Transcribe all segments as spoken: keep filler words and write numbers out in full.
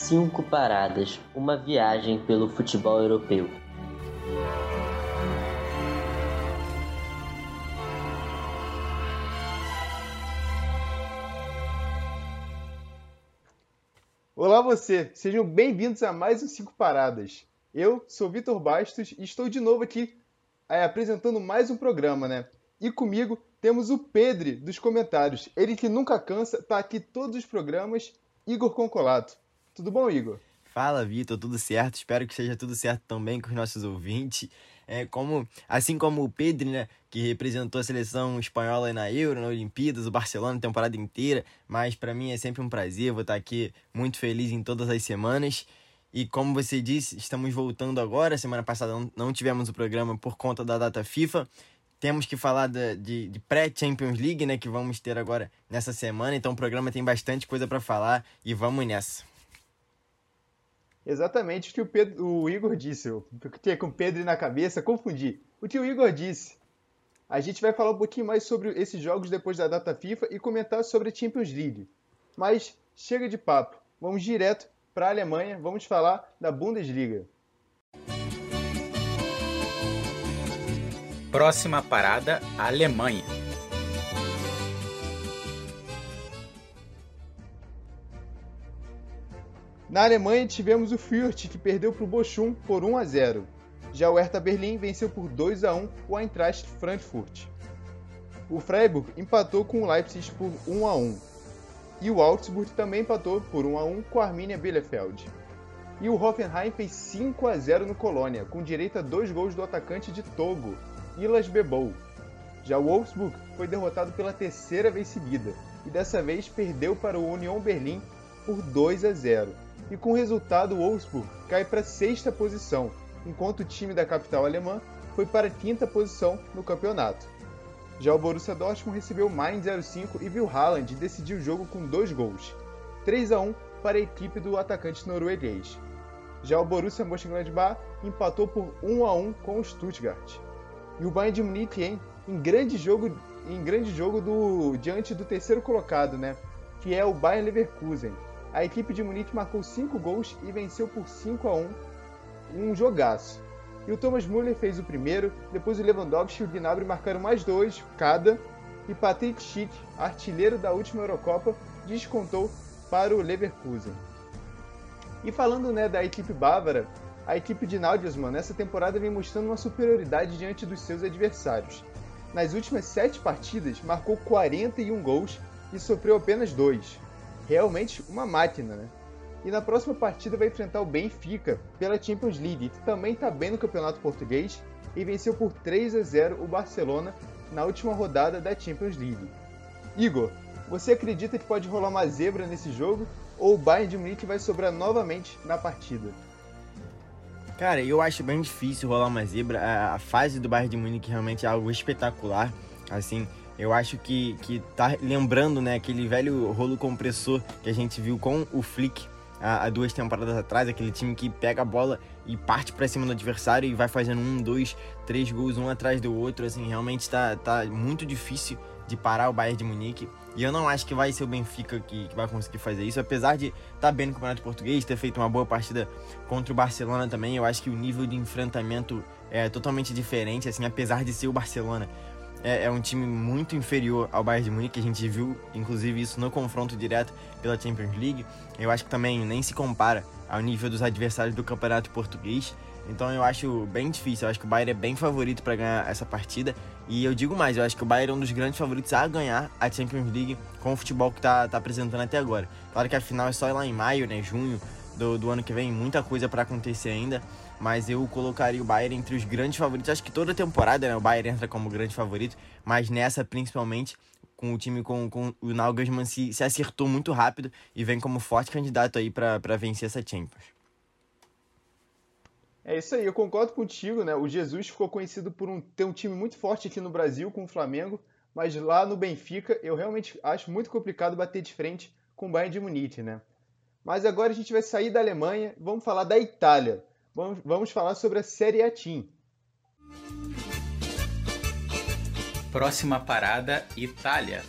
Cinco Paradas, uma viagem pelo futebol europeu. Olá você, sejam bem-vindos a mais um Cinco Paradas. Eu sou Vitor Bastos e estou de novo aqui é, apresentando mais um programa, né? E comigo temos o Pedro dos comentários, ele que nunca cansa, tá aqui todos os programas, Igor Concolato. Tudo bom, Igor? Fala, Vitor, tudo certo? Espero que seja tudo certo também com os nossos ouvintes. É, como, assim como o Pedro, né, que representou a seleção espanhola na Euro, na Olimpíadas, o Barcelona a temporada inteira, mas para mim é sempre um prazer, vou estar aqui muito feliz em todas as semanas. E como você disse, estamos voltando agora, semana passada não, não tivemos o programa por conta da data FIFA. Temos que falar de, de, de pré-Champions League, né, que vamos ter agora nessa semana, então o programa tem bastante coisa para falar e vamos nessa. Exatamente o que o, Pedro, o Igor disse. Eu fiquei com o Pedro na cabeça, confundi. O que o Igor disse. A gente vai falar um pouquinho mais sobre esses jogos depois da data FIFA e comentar sobre a Champions League. Mas chega de papo. Vamos direto para a Alemanha. Vamos falar da Bundesliga. Próxima parada, Alemanha. Na Alemanha tivemos o Fürth, que perdeu para o Bochum por um a zero. Já o Hertha Berlim venceu por dois a um o Eintracht Frankfurt. O Freiburg empatou com o Leipzig por um a um. E o Augsburg também empatou por um a um com a Arminia Bielefeld. E o Hoffenheim fez cinco a zero no Colônia, com direito a dois gols do atacante de Togo, Ilas Bebou. Já o Wolfsburg foi derrotado pela terceira vez seguida, e dessa vez perdeu para o Union Berlin por dois a zero. E com o resultado, o Wolfsburg cai para a sexta posição, enquanto o time da capital alemã foi para a quinta posição no campeonato. Já o Borussia Dortmund recebeu o Mainz zero cinco e viu Haaland decidir o jogo com dois gols, três a um para a equipe do atacante norueguês. Já o Borussia Mönchengladbach empatou por um a um com o Stuttgart. E o Bayern de Munique, hein, em grande jogo, em grande jogo do, diante do terceiro colocado, né, que é o Bayer Leverkusen. A equipe de Munique marcou cinco gols e venceu por cinco a um, um jogaço. E o Thomas Müller fez o primeiro, depois o Lewandowski e o Gnabry marcaram mais dois cada, e Patrick Schick, artilheiro da última Eurocopa, descontou para o Leverkusen. E falando, né, da equipe bávara, a equipe de Nagelsmann nessa temporada vem mostrando uma superioridade diante dos seus adversários. Nas últimas sete partidas, marcou quarenta e um gols e sofreu apenas dois. Realmente uma máquina, né? E na próxima partida vai enfrentar o Benfica pela Champions League, que também está bem no Campeonato Português e venceu por três a zero o Barcelona na última rodada da Champions League. Igor, você acredita que pode rolar uma zebra nesse jogo ou o Bayern de Munique vai sobrar novamente na partida? Cara, eu acho bem difícil rolar uma zebra. A, a fase do Bayern de Munique realmente é algo espetacular. Assim, eu acho que, que tá lembrando, né, aquele velho rolo compressor que a gente viu com o Flick há, há duas temporadas atrás, aquele time que pega a bola e parte pra cima do adversário e vai fazendo um, dois, três gols um atrás do outro. Assim, realmente tá, tá muito difícil de parar o Bayern de Munique. E eu não acho que vai ser o Benfica que, que vai conseguir fazer isso, apesar de estar bem no Campeonato Português, ter feito uma boa partida contra o Barcelona também. Eu acho que o nível de enfrentamento é totalmente diferente, assim, apesar de ser o Barcelona. É, é um time muito inferior ao Bayern de Munique, a gente viu, inclusive, isso no confronto direto pela Champions League. Eu acho que também nem se compara ao nível dos adversários do Campeonato Português. Então eu acho bem difícil, eu acho que o Bayern é bem favorito para ganhar essa partida. E eu digo mais, eu acho que o Bayern é um dos grandes favoritos a ganhar a Champions League com o futebol que tá, tá apresentando até agora. Claro que a final é só lá em maio, né, junho do, do ano que vem, muita coisa para acontecer ainda. Mas eu colocaria o Bayern entre os grandes favoritos. Acho que toda temporada, né, o Bayern entra como grande favorito, mas nessa principalmente, com o time com, com o Nagelsmann se, se acertou muito rápido e vem como forte candidato aí para vencer essa Champions. É isso aí, eu concordo contigo, né? O Jesus ficou conhecido por um, ter um time muito forte aqui no Brasil, com o Flamengo, mas lá no Benfica eu realmente acho muito complicado bater de frente com o Bayern de Munique, né? Mas agora a gente vai sair da Alemanha, vamos falar da Itália. Vamos, vamos falar sobre a Serie A Team. Próxima parada, Itália.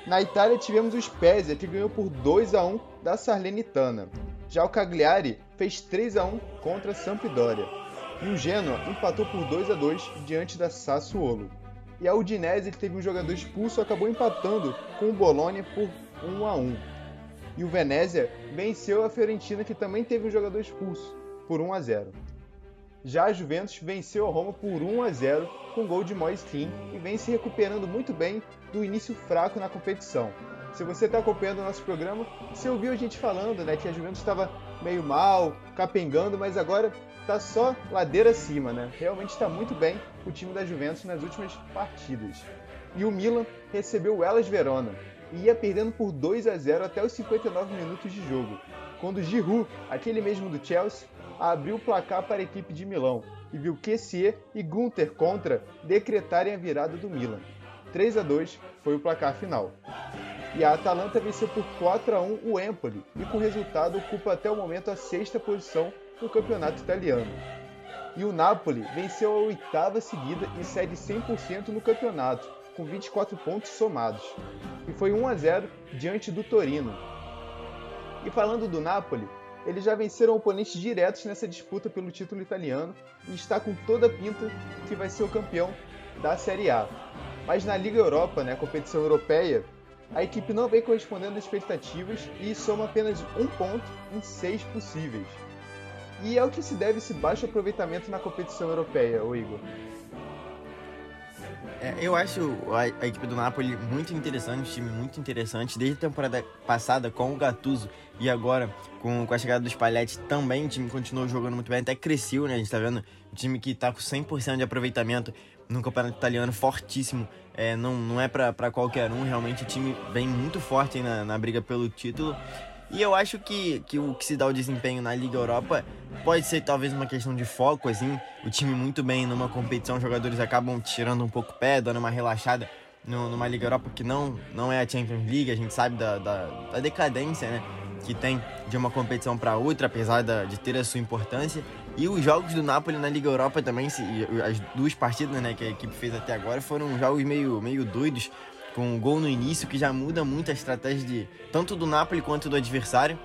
Na Itália tivemos o Spezia, que ganhou por dois a um da Salernitana. Já o Cagliari fez três a um contra a Sampdoria. E o Genoa empatou por dois a dois diante da Sassuolo. E a Udinese, que teve um jogador expulso, acabou empatando com o Bologna por um a um. E o Venezia venceu a Fiorentina, que também teve um jogador expulso, por um a zero. Já a Juventus venceu a Roma por um a zero com gol de Moise Kean e vem se recuperando muito bem do início fraco na competição. Se você está acompanhando o nosso programa, você ouviu a gente falando, né, que a Juventus estava meio mal, capengando, mas agora está só ladeira acima, né? Realmente está muito bem o time da Juventus nas últimas partidas. E o Milan recebeu o Hellas Verona e ia perdendo por dois a zero até os cinquenta e nove minutos de jogo, quando Giroud, aquele mesmo do Chelsea, abriu o placar para a equipe de Milão e viu Kessié e Günther contra decretarem a virada do Milan. três a dois foi o placar final. E a Atalanta venceu por quatro a um o Empoli e com o resultado ocupa até o momento a sexta posição no campeonato italiano. E o Napoli venceu a oitava seguida e cede cem por cento no campeonato, com vinte e quatro pontos somados. E foi um a zero diante do Torino. E falando do Napoli, eles já venceram oponentes diretos nessa disputa pelo título italiano e está com toda a pinta que vai ser o campeão da Série A. Mas na Liga Europa, né, a competição europeia, a equipe não vem correspondendo às expectativas e soma apenas um ponto em seis possíveis. E é o que se deve esse baixo aproveitamento na competição europeia, ô Igor. É, eu acho a, a equipe do Napoli muito interessante, um time muito interessante. Desde a temporada passada com o Gattuso e agora com, com a chegada do Spalletti também o time continuou jogando muito bem, até cresceu, né? A gente tá vendo um time que tá com cem por cento de aproveitamento no campeonato italiano, fortíssimo. É, não, não é pra, pra qualquer um, realmente o time vem muito forte aí na, na briga pelo título. E eu acho que, que o que se dá o desempenho na Liga Europa pode ser talvez uma questão de foco, assim. O time muito bem numa competição, os jogadores acabam tirando um pouco o pé, dando uma relaxada no, numa Liga Europa que não, não é a Champions League. A gente sabe da, da, da decadência, né, que tem de uma competição para outra, apesar da, de ter a sua importância. E os jogos do Napoli na Liga Europa também, se, as duas partidas, né, que a equipe fez até agora, foram jogos meio, meio doidos, com um gol no início, que já muda muito a estratégia de, tanto do Napoli quanto do adversário.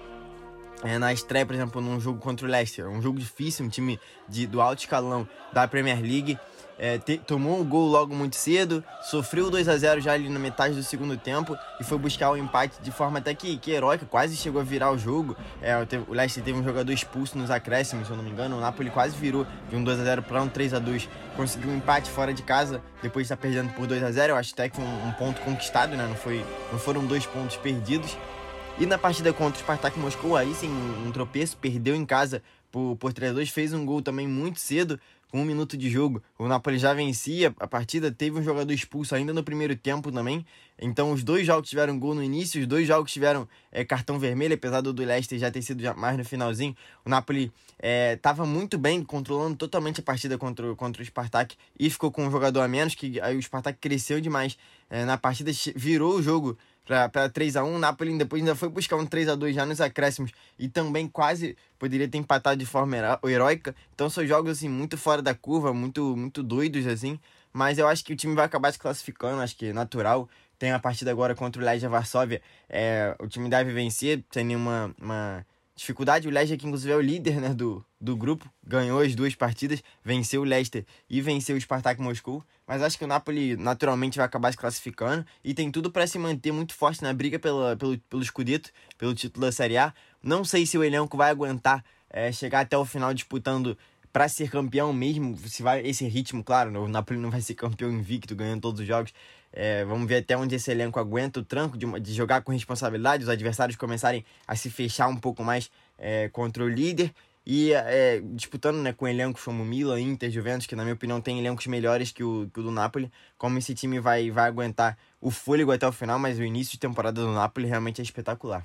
É, na estreia, por exemplo, num jogo contra o Leicester, um jogo difícil, um time de, do alto escalão da Premier League, é, te, tomou um gol logo muito cedo, sofreu dois a zero já ali na metade do segundo tempo e foi buscar o empate de forma até que, que heróica, quase chegou a virar o jogo. É, teve, o Leicester teve um jogador expulso nos acréscimos, se eu não me engano, o Napoli quase virou de um dois a zero para um três a dois, conseguiu um empate fora de casa, depois de estar perdendo por dois a zero, eu acho até que foi um, um ponto conquistado, né? não, foi, não foram dois pontos perdidos. E na partida contra o Spartak Moscou, aí sim, um, um tropeço, perdeu em casa por, por três a dois, fez um gol também muito cedo, com um minuto de jogo. O Napoli já vencia a partida, teve um jogador expulso ainda no primeiro tempo também. Então os dois jogos tiveram gol no início, os dois jogos tiveram é, cartão vermelho, apesar do, do Leicester já ter sido já mais no finalzinho. O Napoli estava é, muito bem, controlando totalmente a partida contra, contra o Spartak e ficou com um jogador a menos, que aí o Spartak cresceu demais é, na partida, virou o jogo para três a um, o Napoli depois ainda foi buscar um três a dois já nos acréscimos e também quase poderia ter empatado de forma heróica. Então são jogos assim muito fora da curva, muito, muito doidos assim, mas eu acho que o time vai acabar se classificando, acho que é natural. Tem a partida agora contra o Legia Varsóvia, é, o time deve vencer sem nenhuma uma dificuldade. O Legia, que inclusive é o líder, né, do, do grupo, ganhou as duas partidas, venceu o Leicester e venceu o Spartak Moscou, mas acho que o Napoli naturalmente vai acabar se classificando e tem tudo para se manter muito forte na briga pela, pelo, pelo Scudetto, pelo título da Série A. Não sei se o elenco vai aguentar é, chegar até o final disputando para ser campeão mesmo, se vai esse ritmo, claro, o Napoli não vai ser campeão invicto, ganhando todos os jogos. É, vamos ver até onde esse elenco aguenta o tranco de, de jogar com responsabilidade, os adversários começarem a se fechar um pouco mais é, contra o líder e é, disputando, né, com elencos como Milan, Inter, Juventus, que na minha opinião tem elencos melhores que o, que o do Napoli, como esse time vai, vai aguentar o fôlego até o final, mas o início de temporada do Napoli realmente é espetacular.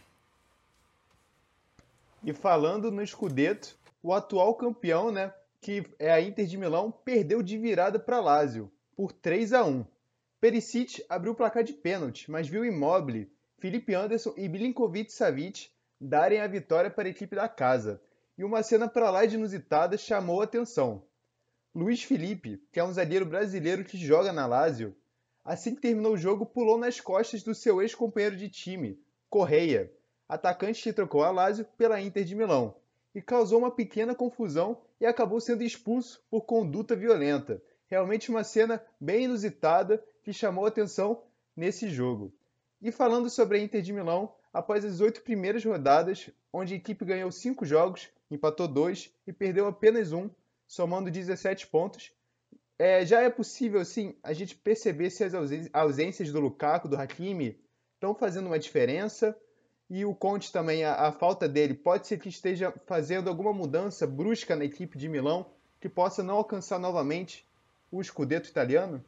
E falando no Scudetto, o atual campeão, né, que é a Inter de Milão, perdeu de virada para Lazio por três a um. Perisic abriu o placar de pênalti, mas viu Immobile, Felipe Anderson e Milinkovic-Savic darem a vitória para a equipe da casa. E uma cena para lá de inusitada chamou a atenção. Luiz Felipe, que é um zagueiro brasileiro que joga na Lazio, Assim que terminou o jogo, pulou nas costas do seu ex-companheiro de time, Correia, atacante que trocou a Lazio pela Inter de Milão, e causou uma pequena confusão e acabou sendo expulso por conduta violenta. Realmente uma cena bem inusitada que chamou a atenção nesse jogo. E falando sobre a Inter de Milão, após as oito primeiras rodadas, onde a equipe ganhou cinco jogos, empatou dois e perdeu apenas um, somando dezessete pontos, é, já é possível sim a gente perceber se as ausências do Lukaku, do Hakimi, estão fazendo uma diferença. E o Conte também, a, a falta dele, pode ser que esteja fazendo alguma mudança brusca na equipe de Milão, que possa não alcançar novamente o Scudetto italiano?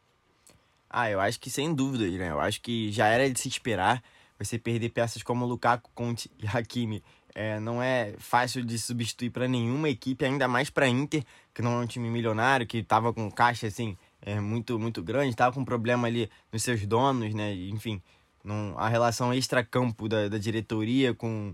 Ah, eu acho que sem dúvida, né? Eu acho que já era de se esperar você perder peças como Lukaku, Conte e Hakimi. É, não é fácil de substituir para nenhuma equipe, ainda mais para a Inter, que não é um time milionário, que estava com caixa assim, é, muito, muito grande, estava com problema ali nos seus donos, né? Enfim, não, a relação extra-campo da, da diretoria com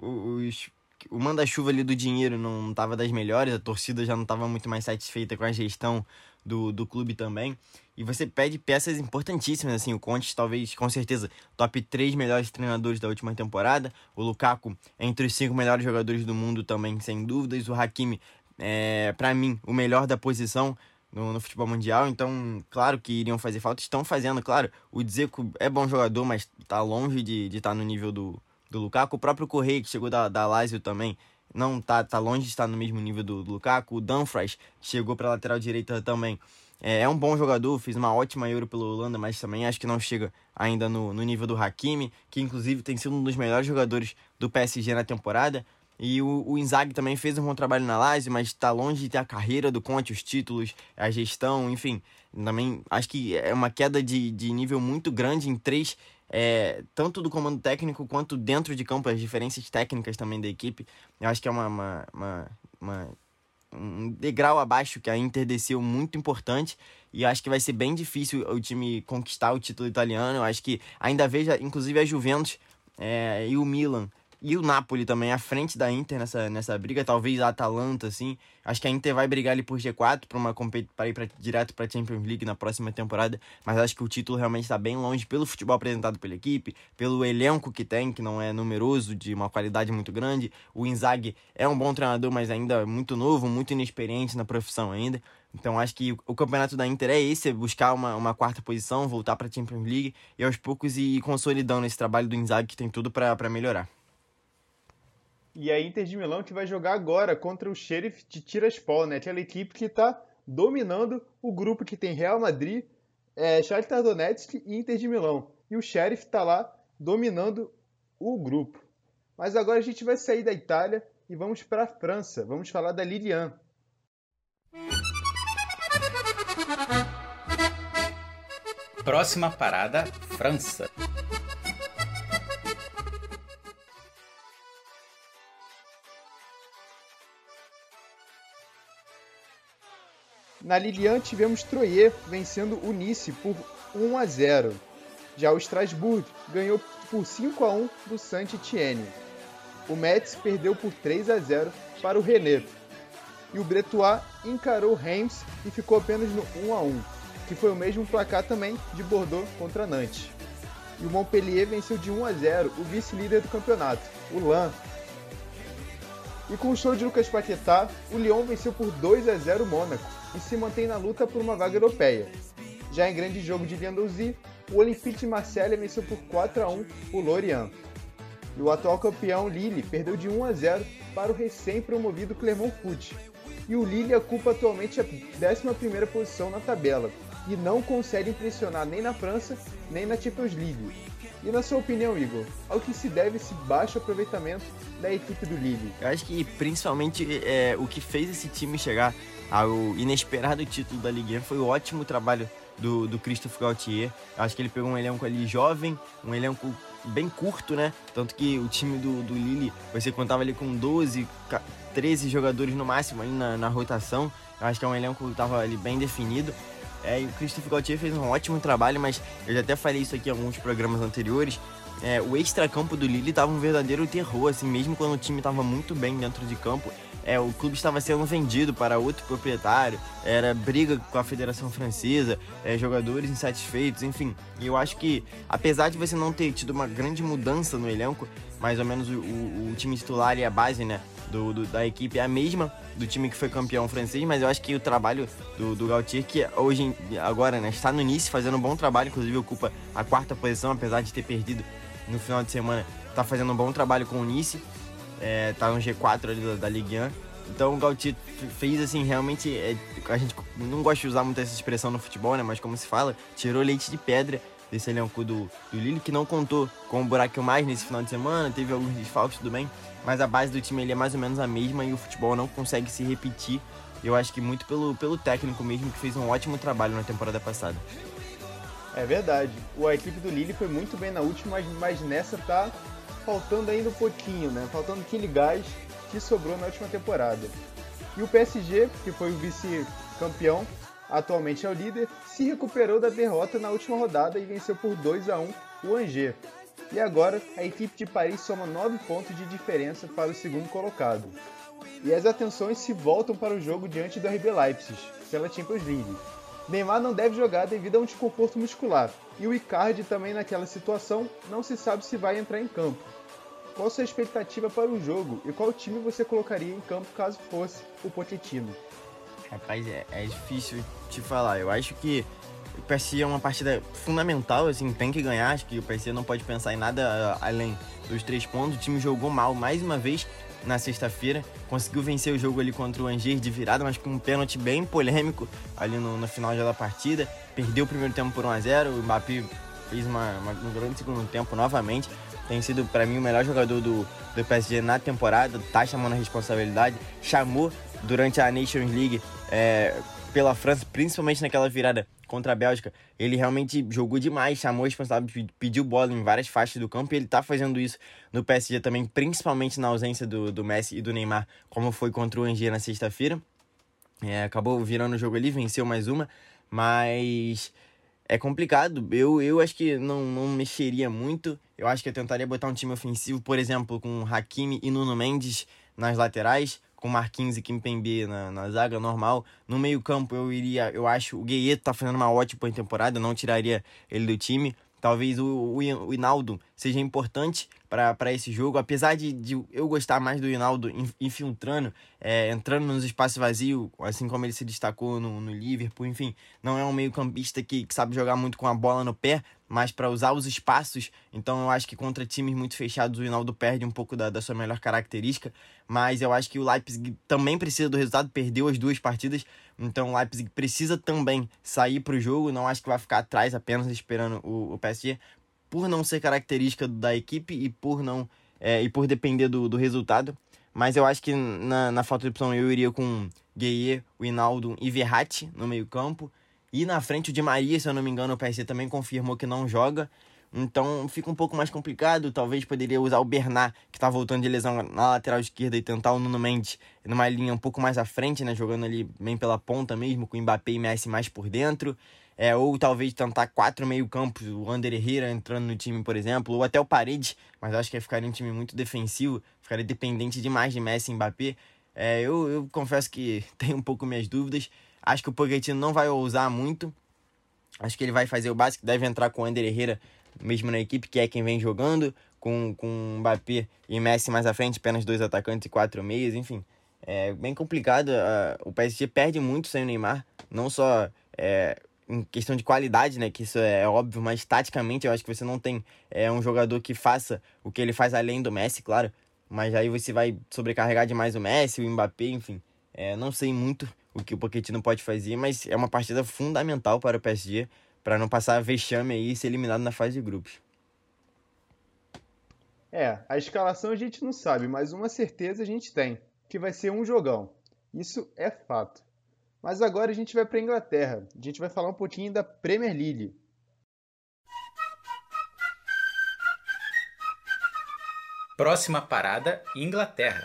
os... O manda-chuva ali do dinheiro não estava das melhores, a torcida já não estava muito mais satisfeita com a gestão do, do clube também. E você pede peças importantíssimas, assim, o Conte talvez, com certeza, top três melhores treinadores da última temporada. O Lukaku entre os cinco melhores jogadores do mundo também, sem dúvidas. O Hakimi, é, para mim, o melhor da posição no, no futebol mundial. Então, claro que iriam fazer falta, estão fazendo, claro. O Dzeko é bom jogador, mas está longe de estar no nível do, do Lukaku. O próprio Correia, que chegou da, da Lazio também, não tá, tá longe de estar no mesmo nível do, do Lukaku. O Dumfries, que chegou para a lateral direita também, É, é um bom jogador, fez uma ótima Euro pela Holanda, mas também acho que não chega ainda no, no nível do Hakimi, que inclusive tem sido um dos melhores jogadores do P S G na temporada. E o, o Inzaghi também fez um bom trabalho na Lazio, mas está longe de ter a carreira do Conte, os títulos, a gestão, enfim. Também acho que é uma queda de, de nível muito grande em três, é, tanto do comando técnico quanto dentro de campo, as diferenças técnicas também da equipe. Eu acho que é uma... uma, uma, uma um degrau abaixo que a Inter desceu muito importante, e acho que vai ser bem difícil o time conquistar o título italiano. Eu acho que ainda vejo, inclusive, a Juventus é, e o Milan e o Napoli também à frente da Inter nessa, nessa briga, talvez a Atalanta, assim. Acho que a Inter vai brigar ali por G quatro para uma para ir pra, direto para a Champions League na próxima temporada, mas acho que o título realmente está bem longe pelo futebol apresentado pela equipe, pelo elenco que tem, que não é numeroso, de uma qualidade muito grande. O Inzaghi é um bom treinador, mas ainda muito novo, muito inexperiente na profissão ainda. Então acho que o campeonato da Inter é esse, é buscar uma, uma quarta posição, voltar para a Champions League e aos poucos ir consolidando esse trabalho do Inzaghi, que tem tudo para melhorar. E a Inter de Milão que vai jogar agora contra o Sheriff de Tiraspol, né? Aquela equipe que está dominando o grupo que tem Real Madrid, é, Shakhtar Donetsk e Inter de Milão. E o Sheriff está lá dominando o grupo. Mas agora a gente vai sair da Itália e vamos para a França. Vamos falar da Ligue um. Próxima parada, França. Na Ligue um tivemos Troyes vencendo o Nice por um a zero. Já o Strasbourg ganhou por cinco a um do Saint-Étienne. O Metz perdeu por três a zero para o Rennes. E o Bretois encarou o Reims e ficou apenas no um a um, que foi o mesmo placar também de Bordeaux contra Nantes. E o Montpellier venceu de um a zero o vice-líder do campeonato, o Lens. E com o show de Lucas Paquetá, o Lyon venceu por dois a zero o Mônaco e se mantém na luta por uma vaga europeia. Já em grande jogo de Guendouzi, o Olympique de Marseille venceu por quatro a um o Lorient. E o atual campeão Lille perdeu de um a zero para o recém-promovido Clermont Foot. E o Lille ocupa atualmente a décima primeira posição na tabela e não consegue impressionar nem na França nem na Champions League. E na sua opinião, Igor, ao que se deve esse baixo aproveitamento da equipe do Lille? Eu acho que principalmente é, o que fez esse time chegar ao inesperado título da Ligue um foi o ótimo trabalho do, do Christophe Galtier. Eu acho que ele pegou um elenco ali jovem, um elenco bem curto, né? Tanto que o time do, do Lille, você contava ali com doze, treze jogadores no máximo ali na, na rotação. Eu acho que é um elenco que estava ali bem definido. É, e o Christophe Galtier fez um ótimo trabalho, mas eu já até falei isso aqui em alguns programas anteriores. é, o extracampo do Lille estava um verdadeiro terror, assim, mesmo quando o time estava muito bem dentro de campo. É, o clube estava sendo vendido para outro proprietário, era briga com a Federação Francesa, é, jogadores insatisfeitos, enfim. E eu acho que, apesar de você não ter tido uma grande mudança no elenco, mais ou menos o, o, o time titular e a base, né, do, do, da equipe é a mesma do time que foi campeão francês, mas eu acho que o trabalho do, do Galtier, que hoje, agora, né, está no Nice fazendo um bom trabalho, inclusive ocupa a quarta posição, apesar de ter perdido no final de semana, está fazendo um bom trabalho com o Nice. É, tá no G quatro ali da, da Ligue um. Então o Galtier fez assim, realmente, é, a gente não gosta de usar muito essa expressão no futebol, né, mas como se fala, tirou leite de pedra desse elenco do, do Lille, que não contou com o Burak mais nesse final de semana, teve alguns desfalques, tudo bem, mas a base do time ele é mais ou menos a mesma e o futebol não consegue se repetir. Eu acho que muito pelo, pelo técnico mesmo, que fez um ótimo trabalho na temporada passada. É verdade, a equipe do Lille foi muito bem na última, mas, mas nessa tá faltando ainda um pouquinho, né? Faltando aquele gás que sobrou na última temporada. E o P S G, que foi o vice-campeão, atualmente é o líder, se recuperou da derrota na última rodada e venceu por dois a um o Angers. E agora a equipe de Paris soma nove pontos de diferença para o segundo colocado. E as atenções se voltam para o jogo diante do R B Leipzig, pela Champions League. Neymar não deve jogar devido a um desconforto muscular, e o Icardi também naquela situação não se sabe se vai entrar em campo. Qual sua expectativa para o jogo e qual time você colocaria em campo caso fosse o Pochettino? Rapaz, é, é difícil te falar. Eu acho que o P S G é uma partida fundamental, assim, tem que ganhar. Acho que o P S G não pode pensar em nada além dos três pontos. O time jogou mal mais uma vez na sexta-feira, conseguiu vencer o jogo ali contra o Angers de virada, mas com um pênalti bem polêmico ali no, no final já da partida. Perdeu o primeiro tempo por um a zero, o Mbappé fez uma, uma, um grande segundo tempo novamente. Tem sido, para mim, o melhor jogador do, do P S G na temporada, tá chamando a responsabilidade, chamou durante a Nations League é, pela França, principalmente naquela virada contra a Bélgica. Ele realmente jogou demais, chamou a responsabilidade, pediu bola em várias faixas do campo, e ele tá fazendo isso no P S G também, principalmente na ausência do, do Messi e do Neymar, como foi contra o Angers na sexta-feira. É, acabou virando o jogo ali, venceu mais uma, mas é complicado. Eu, eu acho que não, não mexeria muito. Eu acho que eu tentaria botar um time ofensivo, por exemplo, com Hakimi e Nuno Mendes nas laterais, com Marquinhos e Kimpembe na, na zaga normal. No meio campo eu iria, eu acho, o Gueye tá fazendo uma ótima temporada, não tiraria ele do time. Talvez o, o, o Hinaldo seja importante para esse jogo, apesar de, de eu gostar mais do Hinaldo infiltrando, é, entrando nos espaços vazios, assim como ele se destacou no, no Liverpool. Enfim, não é um meio campista que, que sabe jogar muito com a bola no pé, mas para usar os espaços. Então eu acho que contra times muito fechados o Hinaldo perde um pouco da, da sua melhor característica, mas eu acho que o Leipzig também precisa do resultado, perdeu as duas partidas, então o Leipzig precisa também sair para o jogo. Não acho que vai ficar atrás apenas esperando o, o P S G, por não ser característica da equipe e por não é, e por depender do, do resultado. Mas eu acho que na, na falta de opção eu iria com Gueye, o Hinaldo e Verratti no meio campo. E na frente o Di Maria, se eu não me engano, o P S G também confirmou que não joga. Então fica um pouco mais complicado. Talvez poderia usar o Bernat, que tá voltando de lesão, na lateral esquerda, e tentar o Nuno Mendes numa linha um pouco mais à frente, né, jogando ali bem pela ponta mesmo, com o Mbappé e Messi mais por dentro. É, ou talvez tentar quatro meio campos, o Ander Herrera entrando no time, por exemplo, ou até o Paredes, mas eu acho que ia ficar um time muito defensivo, ficaria dependente demais de Messi e Mbappé. É, eu, eu confesso que tenho um pouco minhas dúvidas. Acho que o Pochettino não vai ousar muito. Acho que ele vai fazer o básico, deve entrar com o Ander Herrera mesmo na equipe, que é quem vem jogando, com, com Mbappé e Messi mais à frente, apenas dois atacantes e quatro meias, enfim. É bem complicado. Uh, o P S G perde muito sem o Neymar, não só é, em questão de qualidade, né, que isso é óbvio, mas taticamente eu acho que você não tem é, um jogador que faça o que ele faz além do Messi, claro, mas aí você vai sobrecarregar demais o Messi, o Mbappé, enfim. É, não sei muito o que o Pochettino pode fazer, mas é uma partida fundamental para o P S G, para não passar vexame aí e ser eliminado na fase de grupos. É, a escalação a gente não sabe, mas uma certeza a gente tem, que vai ser um jogão. Isso é fato. Mas agora a gente vai para a Inglaterra. A gente vai falar um pouquinho da Premier League. Próxima parada, Inglaterra.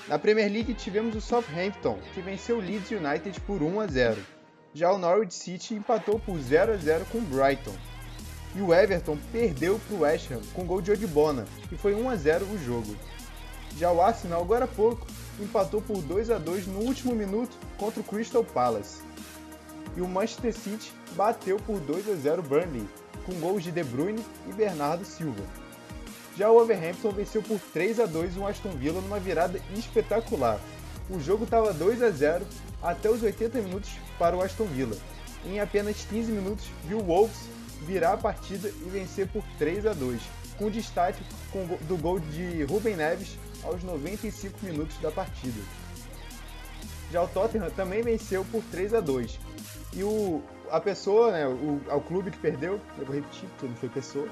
Na Premier League tivemos o Southampton, que venceu o Leeds United por um a zero. Já o Norwich City empatou por zero a zero com o Brighton. E o Everton perdeu para o West Ham com gol de Ogbonna, que foi um a zero o jogo. Já o Arsenal, agora há pouco, empatou por dois a dois no último minuto contra o Crystal Palace. E o Manchester City bateu por dois a zero o Burnley, com gols de De Bruyne e Bernardo Silva. Já o Wolverhampton venceu por três a dois o Aston Villa numa virada espetacular. O jogo estava dois a zero até os oitenta minutos para o Aston Villa. Em apenas quinze minutos, viu o Wolves virar a partida e vencer por três a dois, com destaque do gol de Ruben Neves aos noventa e cinco minutos da partida. Já o Tottenham também venceu por três a dois. E o, a pessoa, né, o, o clube que perdeu, eu vou repetir porque não foi pessoa,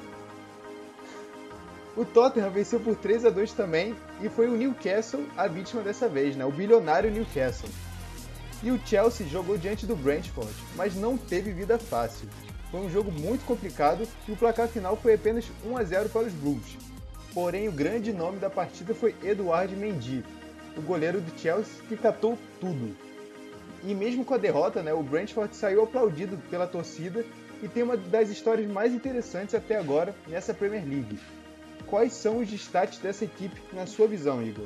o Tottenham venceu por três a dois também, e foi o Newcastle a vítima dessa vez, né? O bilionário Newcastle. E o Chelsea jogou diante do Brentford, mas não teve vida fácil. Foi um jogo muito complicado e o placar final foi apenas um a zero para os Blues. Porém, o grande nome da partida foi Edouard Mendy, o goleiro do Chelsea, que catou tudo. E mesmo com a derrota, né, o Brentford saiu aplaudido pela torcida e tem uma das histórias mais interessantes até agora nessa Premier League. Quais são os destaques dessa equipe na sua visão, Igor?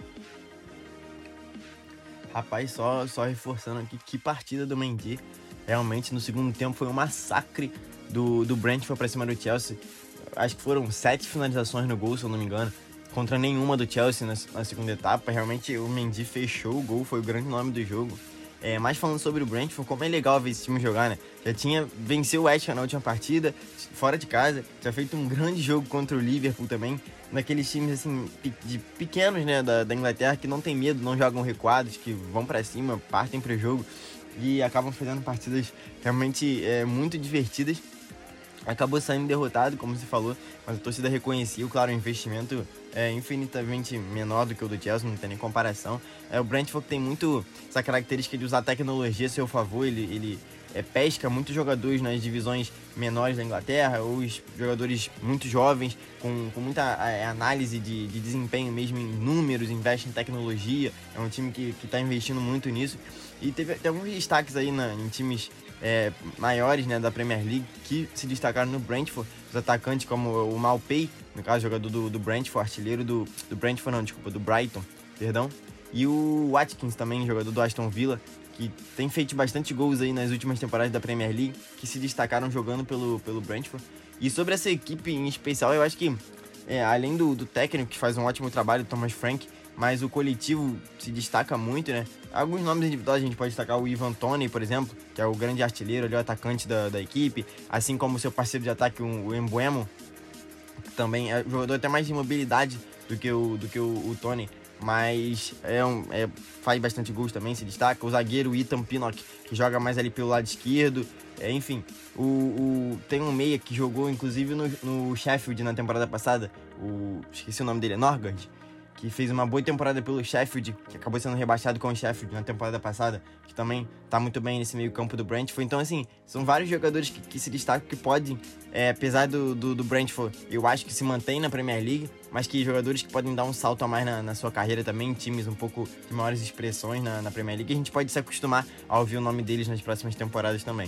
Rapaz, só, só reforçando aqui, que partida do Mendy. Realmente, no segundo tempo, foi um massacre do, do Brentford pra cima do Chelsea. Acho que foram sete finalizações no gol, se eu não me engano, contra nenhuma do Chelsea na, na segunda etapa. Realmente, o Mendy fechou o gol, foi o grande nome do jogo. É, mas falando sobre o Brentford, como é legal ver esse time jogar, né? Já tinha venceu o West Ham na última partida, fora de casa, tinha feito um grande jogo contra o Liverpool também, naqueles times assim, de pequenos, né, da, da Inglaterra, que não tem medo, não jogam recuados, que vão pra cima, partem pro jogo e acabam fazendo partidas realmente é, muito divertidas. Acabou saindo derrotado, como você falou, mas a torcida reconhecia, claro, o investimento é infinitamente menor do que o do Chelsea, não tem nem comparação. É, o Brentford tem muito essa característica de usar tecnologia a seu favor, ele, ele é, pesca muitos jogadores nas divisões menores da Inglaterra, ou os jogadores muito jovens, com, com muita é, análise de, de desempenho mesmo em números, investe em tecnologia, é um time que está investindo muito nisso. E teve, tem alguns destaques aí na, em times É, maiores, né, da Premier League que se destacaram no Brentford, os atacantes como o Maupay, no caso jogador do, do Brentford, artilheiro do, do Brentford não, desculpa, do Brighton, perdão, e o Watkins também, jogador do Aston Villa, que tem feito bastante gols aí nas últimas temporadas da Premier League, que se destacaram jogando pelo, pelo Brentford. E sobre essa equipe em especial, eu acho que é, além do, do técnico que faz um ótimo trabalho, Thomas Frank, mas o coletivo se destaca muito, né? Alguns nomes individuais a gente pode destacar o Ivan Toney, por exemplo, que é o grande artilheiro, ali, o atacante da, da equipe, assim como o seu parceiro de ataque, o Mbeumo, que também é um jogador até mais de mobilidade do que o, do que o, o Toney, mas é um, é, faz bastante gols também, se destaca. O zagueiro o Ethan Pinnock, que joga mais ali pelo lado esquerdo, é, enfim, o, o, tem um meia que jogou inclusive no, no Sheffield na temporada passada, o, esqueci o nome dele, é Norgard, que fez uma boa temporada pelo Sheffield, que acabou sendo rebaixado com o Sheffield na temporada passada, que também tá muito bem nesse meio campo do Brentford. Então, assim, são vários jogadores que, que se destacam, que podem, é, apesar do, do, do Brentford, eu acho que se mantém na Premier League, mas que jogadores que podem dar um salto a mais na, na sua carreira também, times um pouco de maiores expressões na, na Premier League, a gente pode se acostumar a ouvir o nome deles nas próximas temporadas também.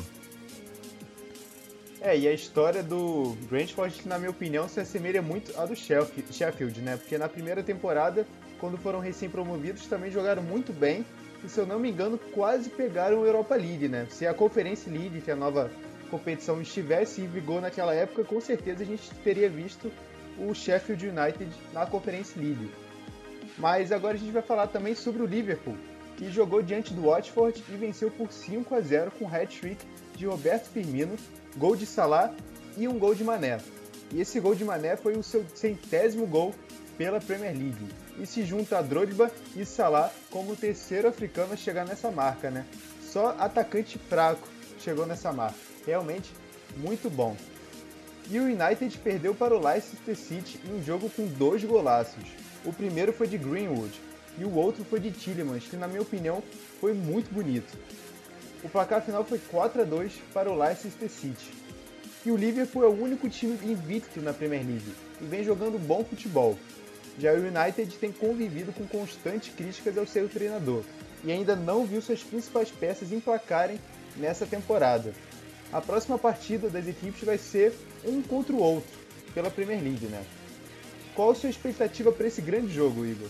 É, e a história do Brentford, na minha opinião, se assemelha muito à do Sheffield, né? Porque na primeira temporada, quando foram recém-promovidos, também jogaram muito bem e, se eu não me engano, quase pegaram a Europa League, né? Se a Conference League, que é a nova competição, estivesse em vigor naquela época, com certeza a gente teria visto o Sheffield United na Conference League. Mas agora a gente vai falar também sobre o Liverpool, que jogou diante do Watford e venceu por cinco a zero com hat-trick de Roberto Firmino, gol de Salah e um gol de Mané. E esse gol de Mané foi o seu centésimo gol pela Premier League. E se junta a Drogba e Salah como o terceiro africano a chegar nessa marca, né? Só atacante fraco chegou nessa marca. Realmente muito bom. E o United perdeu para o Leicester City em um jogo com dois golaços. O primeiro foi de Greenwood e o outro foi de Tielemans, que na minha opinião foi muito bonito. O placar final foi quatro a dois para o Leicester City. E o Liverpool é o único time invicto na Premier League e vem jogando bom futebol. Já o United tem convivido com constantes críticas ao seu treinador e ainda não viu suas principais peças emplacarem nessa temporada. A próxima partida das equipes vai ser um contra o outro, pela Premier League, né? Qual a sua expectativa para esse grande jogo, Igor?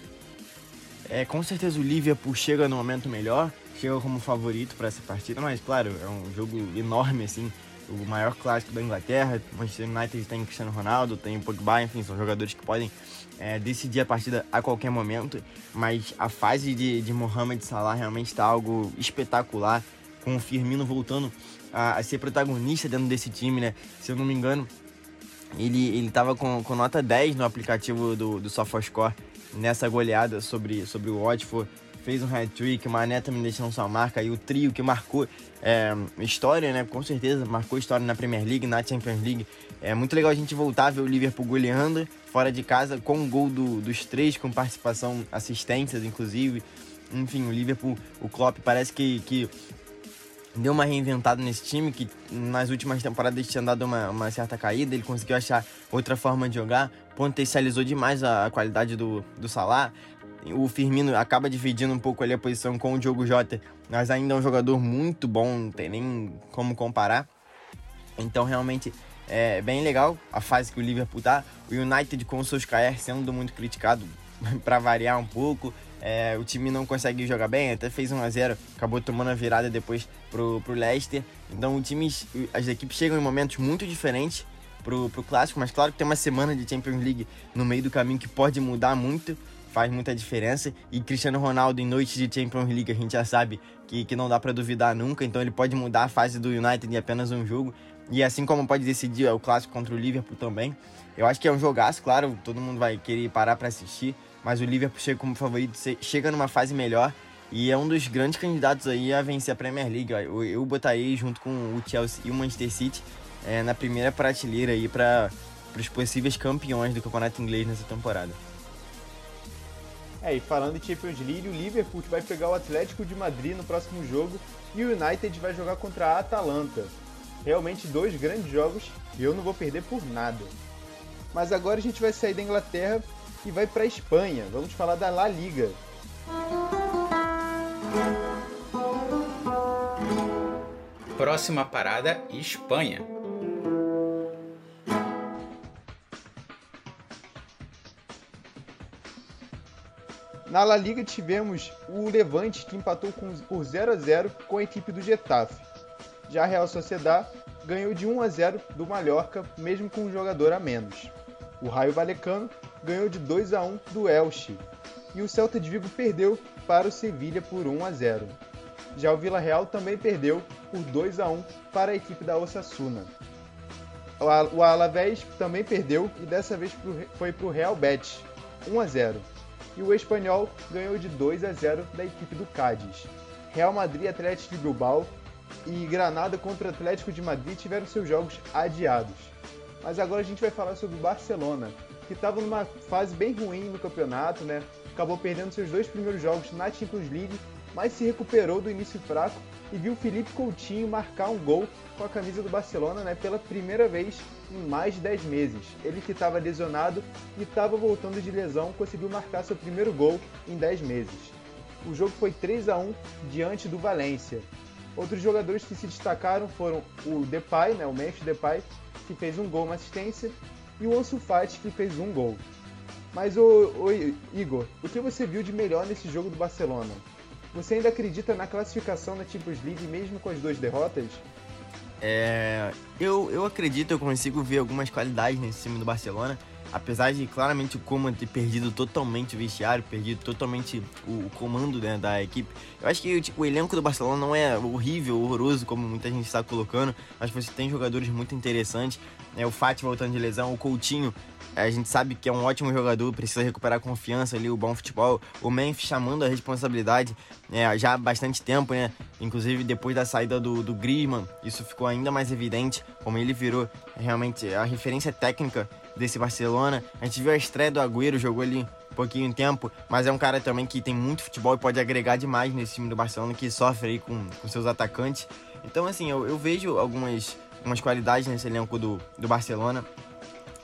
É, com certeza o Liverpool chega no momento melhor, chega como favorito para essa partida, mas claro, é um jogo enorme, assim, o maior clássico da Inglaterra. O Manchester United tem Cristiano Ronaldo, tem o Pogba, enfim, são jogadores que podem é, decidir a partida a qualquer momento, mas a fase de, de Mohamed Salah realmente está algo espetacular, com o Firmino voltando a, a ser protagonista dentro desse time, né? Se eu não me engano, ele, ele tava com, com nota dez no aplicativo do, do SofaScore nessa goleada sobre, sobre o Watford. Fez um hat-trick, o Mané também deixando sua marca, e o trio que marcou é, história, né? Com certeza, marcou história na Premier League, na Champions League. É muito legal a gente voltar a ver o Liverpool goleando fora de casa, com o gol do, dos três, com participação, assistências, inclusive. Enfim, o Liverpool, o Klopp parece que, que deu uma reinventada nesse time, que nas últimas temporadas tinha dado uma, uma certa caída. Ele conseguiu achar outra forma de jogar, potencializou demais a, a qualidade do, do Salah. O Firmino acaba dividindo um pouco ali a posição com o Diogo Jota, mas ainda é um jogador muito bom, não tem nem como comparar. Então realmente é bem legal a fase que o Liverpool tá. O United com o Solskjaer sendo muito criticado, para variar um pouco. É, o time não consegue jogar bem, até fez um a zero, acabou tomando a virada depois pro, pro Leicester. Então o time, as equipes chegam em momentos muito diferentes pro, pro clássico, mas claro que tem uma semana de Champions League no meio do caminho que pode mudar muito, faz muita diferença. E Cristiano Ronaldo em noites de Champions League a gente já sabe que, que não dá para duvidar nunca, então ele pode mudar a fase do United em apenas um jogo, e assim como pode decidir o clássico contra o Liverpool também. Eu acho que é um jogaço, claro, todo mundo vai querer parar para assistir, mas o Liverpool chega como favorito, chega numa fase melhor e é um dos grandes candidatos aí a vencer a Premier League. Eu, eu botaria junto com o Chelsea e o Manchester City é, na primeira prateleira aí para os possíveis campeões do campeonato inglês nessa temporada. É, e falando de Champions League, o Liverpool vai pegar o Atlético de Madrid no próximo jogo e o United vai jogar contra a Atalanta. Realmente dois grandes jogos e eu não vou perder por nada. Mas agora a gente vai sair da Inglaterra e vai para a Espanha. Vamos falar da La Liga. Próxima parada, Espanha. Na La Liga tivemos o Levante, que empatou com, por zero a zero com a equipe do Getafe. Já a Real Sociedad ganhou de um a zero do Mallorca, mesmo com um jogador a menos. O Rayo Vallecano ganhou de dois a um do Elche. E o Celta de Vigo perdeu para o Sevilla por um a zero. Já o Villarreal também perdeu por dois a um para a equipe da Osasuna. O Alavés também perdeu e dessa vez foi para o Real Betis, um a zero. E o Espanhol ganhou de dois a zero da equipe do Cádiz. Real Madrid e Atlético de Bilbao e Granada contra o Atlético de Madrid tiveram seus jogos adiados. Mas agora a gente vai falar sobre o Barcelona, que estava numa fase bem ruim no campeonato, né? Acabou perdendo seus dois primeiros jogos na Champions League, mas se recuperou do início fraco e viu Felipe Coutinho marcar um gol com a camisa do Barcelona, né, pela primeira vez em mais de dez meses. Ele que estava lesionado e estava voltando de lesão, conseguiu marcar seu primeiro gol em dez meses. O jogo foi três a um diante do Valência. Outros jogadores que se destacaram foram o Depay, né, o Memphis Depay, que fez um gol, uma assistência, e o Ansu Fati, que fez um gol. Mas, ô, ô, Igor, o que você viu de melhor nesse jogo do Barcelona? Você ainda acredita na classificação na Champions League mesmo com as duas derrotas? É, eu, eu acredito, eu consigo ver algumas qualidades nesse time do Barcelona, apesar de claramente o Koeman ter perdido totalmente o vestiário, perdido totalmente o, o comando, né, da equipe. Eu acho que tipo, o elenco do Barcelona não é horrível, horroroso, como muita gente está colocando. Acho que você tem jogadores muito interessantes, né, o Fati voltando de lesão, o Coutinho, a gente sabe que é um ótimo jogador, precisa recuperar a confiança ali, o bom futebol. O Memphis chamando a responsabilidade é, já há bastante tempo, né? Inclusive depois da saída do, do Griezmann, isso ficou ainda mais evidente, como ele virou realmente a referência técnica desse Barcelona. A gente viu a estreia do Agüero, jogou ali um pouquinho de tempo, mas é um cara também que tem muito futebol e pode agregar demais nesse time do Barcelona, que sofre aí com, com seus atacantes. Então, assim, eu, eu vejo algumas, algumas qualidades nesse elenco do, do Barcelona.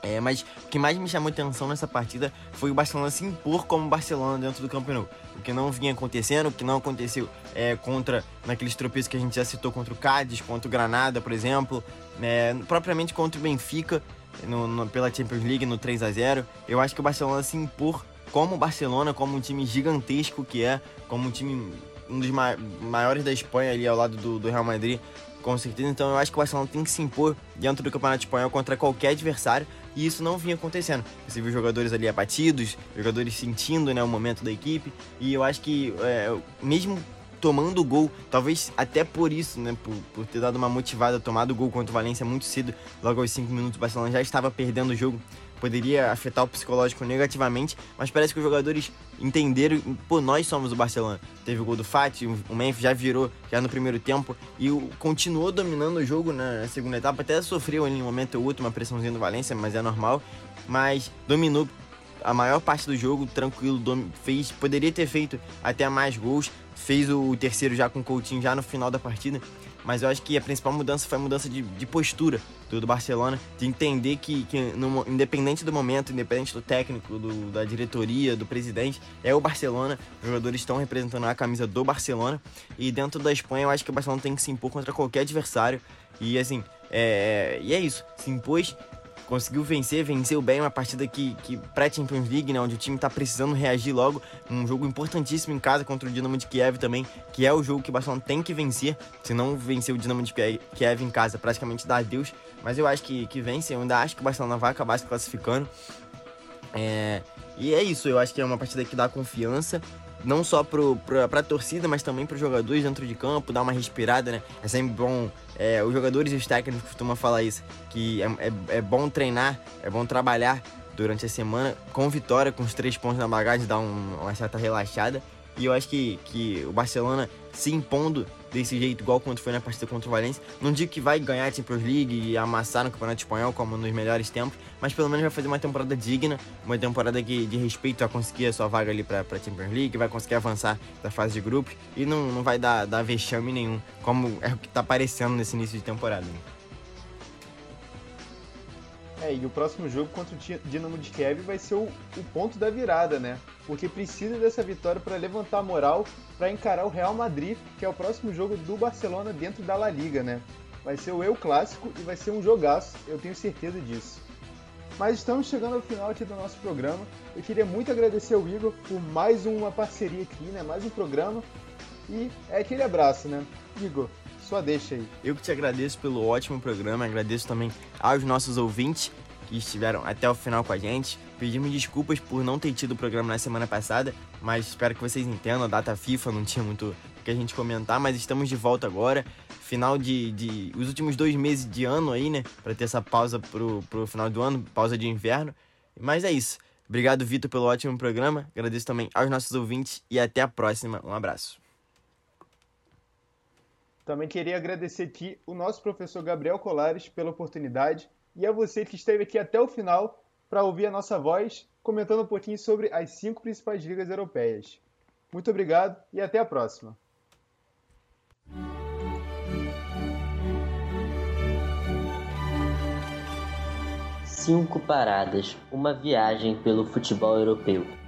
É, mas o que mais me chamou atenção nessa partida foi o Barcelona se impor como Barcelona dentro do Camp Nou. O que não vinha acontecendo, o que não aconteceu é, contra naqueles tropeços que a gente já citou contra o Cádiz, contra o Granada, por exemplo, é, propriamente contra o Benfica no, no, pela Champions League no três a zero. Eu acho que o Barcelona se impor como Barcelona, como um time gigantesco que é, como um time, um dos ma- maiores da Espanha ali ao lado do, do Real Madrid, com certeza. Então eu acho que o Barcelona tem que se impor dentro do Campeonato Espanhol contra qualquer adversário, e isso não vinha acontecendo. Você viu jogadores ali abatidos, jogadores sentindo, né, o momento da equipe, e eu acho que é, mesmo tomando o gol, talvez até por isso, né, por, por ter dado uma motivada, tomado o gol contra o Valência muito cedo, logo aos cinco minutos o Barcelona já estava perdendo o jogo, poderia afetar o psicológico negativamente, mas parece que os jogadores entenderam, pô, nós somos o Barcelona. Teve o gol do Fati, o Memphis já virou já no primeiro tempo e o, continuou dominando o jogo na segunda etapa, até sofreu ali em um momento ou outro uma pressãozinha do Valência, mas é normal, mas dominou a maior parte do jogo, tranquilo, dom, fez, poderia ter feito até mais gols, fez o terceiro já com o Coutinho já no final da partida, mas eu acho que a principal mudança foi a mudança de, de postura do, do Barcelona, de entender que, que no, independente do momento, independente do técnico, do, da diretoria, do presidente, é o Barcelona, os jogadores estão representando a camisa do Barcelona, e dentro da Espanha eu acho que o Barcelona tem que se impor contra qualquer adversário, e assim, é, e é isso, se impôs, conseguiu vencer, venceu bem uma partida que, que pré-Champions League, né, onde o time tá precisando reagir logo, um jogo importantíssimo em casa contra o Dinamo de Kiev também, que é o jogo que o Barcelona tem que vencer, se não vencer o Dinamo de Kiev em casa, praticamente dá adeus, mas eu acho que, que vence, eu ainda acho que o Barcelona vai acabar se classificando, é, e é isso, eu acho que é uma partida que dá confiança, não só pro, pro, pra torcida, mas também pros jogadores dentro de campo, dar uma respirada, né? É sempre bom, é, os jogadores e os técnicos costumam falar isso, que é, é, é bom treinar, é bom trabalhar durante a semana com vitória, com os três pontos na bagagem, dar um, uma certa relaxada. E eu acho que, que o Barcelona se impondo desse jeito, igual quando foi na partida contra o Valência, não digo que vai ganhar a Champions League e amassar no Campeonato Espanhol como nos melhores tempos, mas pelo menos vai fazer uma temporada digna, uma temporada que, de respeito a conseguir a sua vaga ali para a Champions League, vai conseguir avançar da fase de grupos e não, não vai dar, dar vexame nenhum, como é o que está aparecendo nesse início de temporada. É, e o próximo jogo contra o Dinamo de Kiev vai ser o, o ponto da virada, né? Porque precisa dessa vitória para levantar a moral para encarar o Real Madrid, que é o próximo jogo do Barcelona dentro da La Liga, né? Vai ser o El Clássico e vai ser um jogaço, eu tenho certeza disso. Mas estamos chegando ao final aqui do nosso programa. Eu queria muito agradecer ao Igor por mais uma parceria aqui, né? Mais um programa. E é aquele abraço, né? Igor, só deixa aí. Eu que te agradeço pelo ótimo programa, agradeço também aos nossos ouvintes que estiveram até o final com a gente. Pedimos desculpas por não ter tido o programa na semana passada, mas espero que vocês entendam, a data FIFA não tinha muito o que a gente comentar, mas estamos de volta agora, final de, de os últimos dois meses de ano aí, né, para ter essa pausa pro, pro final do ano, pausa de inverno, mas é isso. Obrigado, Vitor, pelo ótimo programa, agradeço também aos nossos ouvintes e até a próxima, um abraço. Também queria agradecer aqui o nosso professor Gabriel Colares pela oportunidade e a você que esteve aqui até o final para ouvir a nossa voz comentando um pouquinho sobre as cinco principais ligas europeias. Muito obrigado e até a próxima. Cinco paradas, uma viagem pelo futebol europeu.